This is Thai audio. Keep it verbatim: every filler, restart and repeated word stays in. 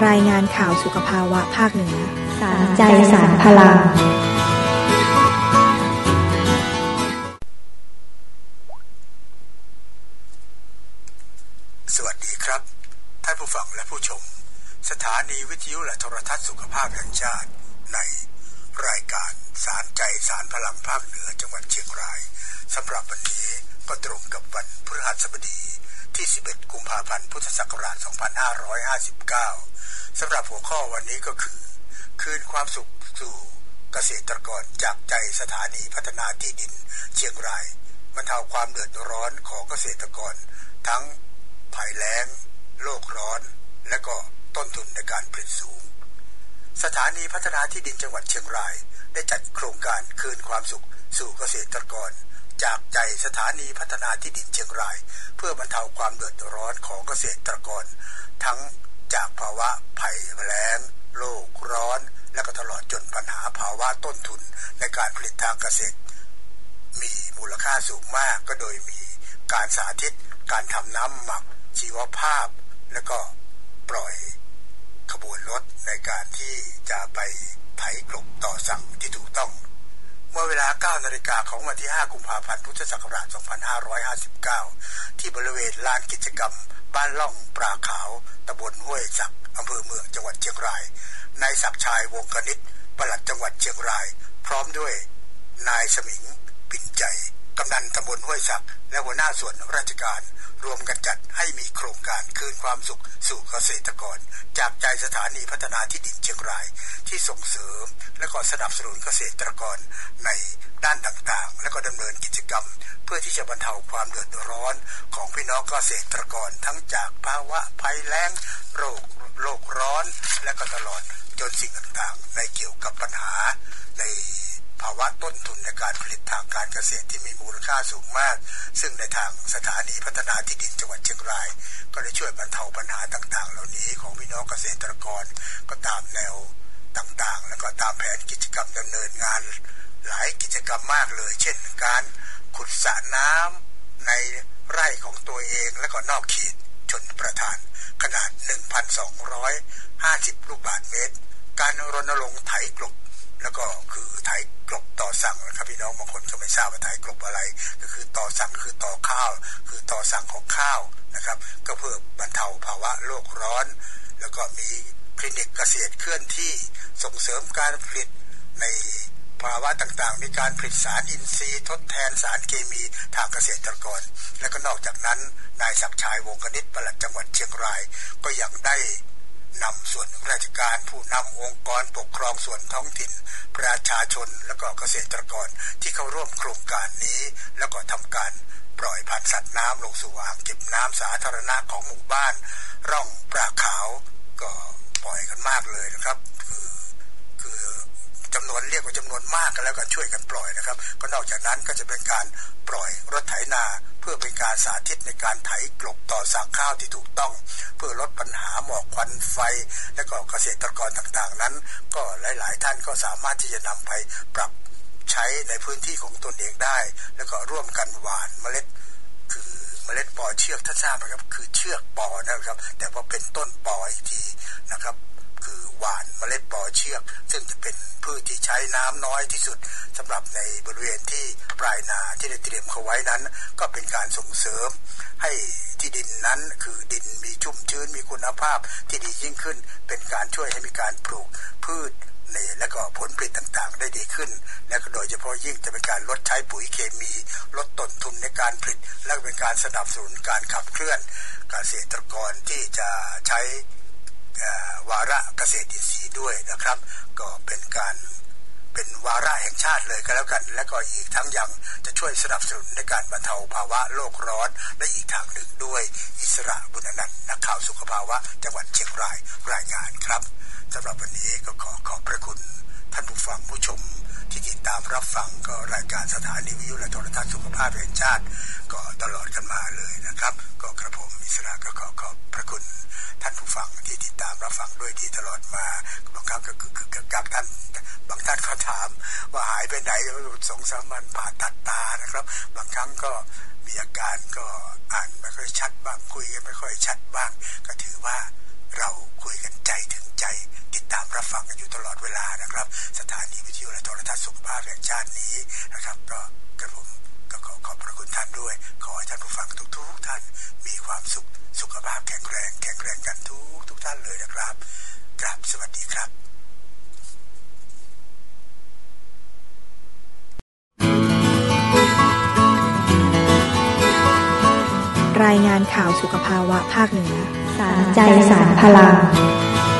ายงานข่าวสุขภาวะภาคเหนือสารใจสารพลังสวัสดีครับท่านผู้ฟังและผู้ชมสถานีวิทยุและโทรทัศน์สุขภาพแห่งชาติในรายการสารใจสารพลังภาคเหนือจังหวัดเชียงรายสำหรับวันนี้ก็ตรงกับวันพฤหัสบดีที่สิบเอ็ดกุมภาพันธ์พุทธศักราชสองพันห้าร้อยห้าสิบเก้าสำหรับหัวข้อวันนี้ก็คือคืนความสุขสู่เกษตรกรจากใจสถานีพัฒนาที่ดินเชียงรายบรรเทาความเดือดร้อนของเกษตรกรทั้งภัยแล้งโลกร้อนและก็ต้นทุนในการผลิตสูงสถานีพัฒนาที่ดินจังหวัดเชียงรายได้จัดโครงการคืนความสุขสู่เกษตรกรจากใจสถานีพัฒนาที่ดินเชียงรายเพื่อบรรเทาความเดือดร้อนของเกษตรกรทั้งจากภาวะภัยแล้งโลกร้อนและก็ตลอดจนปัญหาภาวะต้นทุนในการผลิตทางเกษตรมีมูลค่าสูงมากก็โดยมีการสาธิตการทำน้ำหมักชีวภาพและก็ปล่อยขบวนรถในการที่จะไปไถกลบต่อสั่งที่ถูกต้องเมื่อเวลา เก้านาฬิกา นของวันที่ห้ากุมภาพันธ์พุทธศักราชสองพันห้าร้อยห้าสิบเก้าที่บริเวณลานกิจกรรมบ้านล่องปลาขาวตำบลห้วยสักอำเภอเมืองจังหวัดเชียงรายนายศักดิ์ชัยวงศ์กนิษฐ์ปลัดจังหวัดเชียงรายพร้อมด้วยนายสมิงปิ่นใจกำนันตำบลห้วยสักและหัวหน้าส่วนราชการรวมกันจัดให้มีโครงการคืนความสุขสู่เกษตรกรจากใจสถานีพัฒนาที่ดินเชียงรายที่ส่งเสริมและก็สนับสนุนเกษตรกรในด้านต่างๆและก็ดำเนินกิจกรรมเพื่อที่จะบรรเทาความเดือดร้อนของพี่น้องเกษตรกรทั้งจากภาวะภัยแล้งโรคโลกร้อนและก็ตลอดจนสิ่งต่างๆในเกี่ยวกับปัญหาในภาวะต้นทุนในการผลิตทางการเกษตรที่มีมูลค่าสูงมากซึ่งในทางสถานีพัฒนาที่ดินจังหวัดเชียงรายก็ได้ช่วยบรรเทาปัญหาต่างๆเหล่านี้ของพี่น้องเกษตรกรก็ตามแนวต่างๆแล้วก็ตามแผนกิจกรรมดำเนินงานหลายกิจกรรมมากเลยเช่นการขุดสระน้ำในไร่ของตัวเองและก็นอกเขตชนประทานขนาด หนึ่งพันสองร้อยห้าสิบ ลูกบาศก์เมตรการรณรงค์ไถกลบแล้วก็คือไถกลบต่อสั่งนะครับพี่น้องบางคนก็ไม่ทราบว่าไถกลบอะไรก็คือต่อสั่งคือต่อข้าวคือต่อสั่งของข้าวนะครับก็เพื่อบรรเทาภาวะโลกร้อนแล้วก็มีคลินิกเกษตรเคลื่อนที่ส่งเสริมการผลิตในภาวะต่างๆมีการผลิตสารอินทรีย์ทดแทนสารเคมีทางเกษตรกรและก็นอกจากนั้นนายศักดิ์ชัยวงศ์กนิษฐ์ปลัดจังหวัดเชียงรายก็ยังได้นำส่วนราชการผู้นำองค์กรปกครองส่วนท้องถิ่นประชาชนและก็เกษตรกรที่เข้าร่วมโครงการนี้แล้วก็ทำการปล่อยพันธุ์สัตว์น้ำลงสู่อ่างเก็บน้ำสาธารณะของหมู่บ้านร่องปลาขาวก็ปล่อยกันมากเลยนะครับคือคือจำนวนเรียกว่าจำนวนมากกันแล้วก็ช่วยกันปล่อยนะครับก็นอกจากนั้นก็จะเป็นการปล่อยรถไถนาเพื่อเป็นการสาธิตในการไถกลบต่อสั่งข้าวที่ถูกต้องเพื่อลดปัญหาหมอกควันไฟและก็เกษตรกรต่างๆนั้นก็หลายๆท่านก็สามารถที่จะนำไปปรับใช้ในพื้นที่ของตนเองได้แล้วก็ร่วมกันหว่านเมล็ดคือเมล็ดปอเชือกท่านทราบไหมครับคือเชือกปอนะครับแต่พอเป็นต้นปออีกทีนะครับคือหว่านเมล็ดปอเชือกซึ่งจะเป็นพืชที่ใช้น้ำน้อยที่สุดสำหรับในบริเวณที่ปลายนาที่ได้เตรียมเขาไว้นั้นก็เป็นการส่งเสริมให้ที่ดินนั้นคือดินมีชุ่มชื้นมีคุณภาพที่ดียิ่งขึ้นเป็นการช่วยให้มีการปลูกพืชเนี่ยและก็ผลผลิตต่างๆได้ดีขึ้นและก็โดยเฉพาะยิ่งจะเป็นการลดใช้ปุ๋ยเคมีลดต้นทุนในการผลิตและเป็นการสนับสนุนการขับเคลื่อนเกษตรกรที่จะใช้วาระเกษตรอินทรีย์ด้วยนะครับก็เป็นการเป็นวาระแห่งชาติเลยก็แล้วกันและก็อีกทั้งยังจะช่วยสนับสนุนในการบรรเทาภาวะโลกร้อนและอีกทางหนึ่งด้วยอิสระบุญอนันต์นักข่าวสุขภาวะจังหวัดเชียงรายรายงานครับสำหรับวันนี้ก็ขอขอบพระคุณท่านผู้ฟังผู้ชมที่ติดตามรับฟังก็รายการสถานีวิทยุและโทรทัศน์สุขภาพแห่งชาติก็ตลอดกันมาเลยนะครับก็กระผมอิสระก็ขอขอบพระคุณท่านผู้ฟังที่ติดตามรับฟังด้วยดีตลอดมาบางครั้งก็คือกับท่านบางท่านก็ถามว่าหายไปไหนสองสามวันผ่าตัดตานะครับบางครั้งก็มีอาการก็อ่านไม่ค่อยชัดบ้างคุยกันไม่ค่อยชัดบ้างก็ถือว่าเราคุยกันใจถึงใจติดตามรับฟังกันอยู่ตลอดเวลานะครับสถานีวิทยุและโทรทัศน์สุขภาพแห่งชาตินี้นะครับก็กระผมก็ขอขอบพระคุณท่านด้วยขอให้ท่านผู้ฟังทุกๆท่านมีความสุขสุขภาพแข็งแรงแข็งแรงกันทุกทุกท่านเลยนะครับกราบสวัสดีครับรายงานข่าวสุขภาวะภาคเหนือสารใจสารพลัง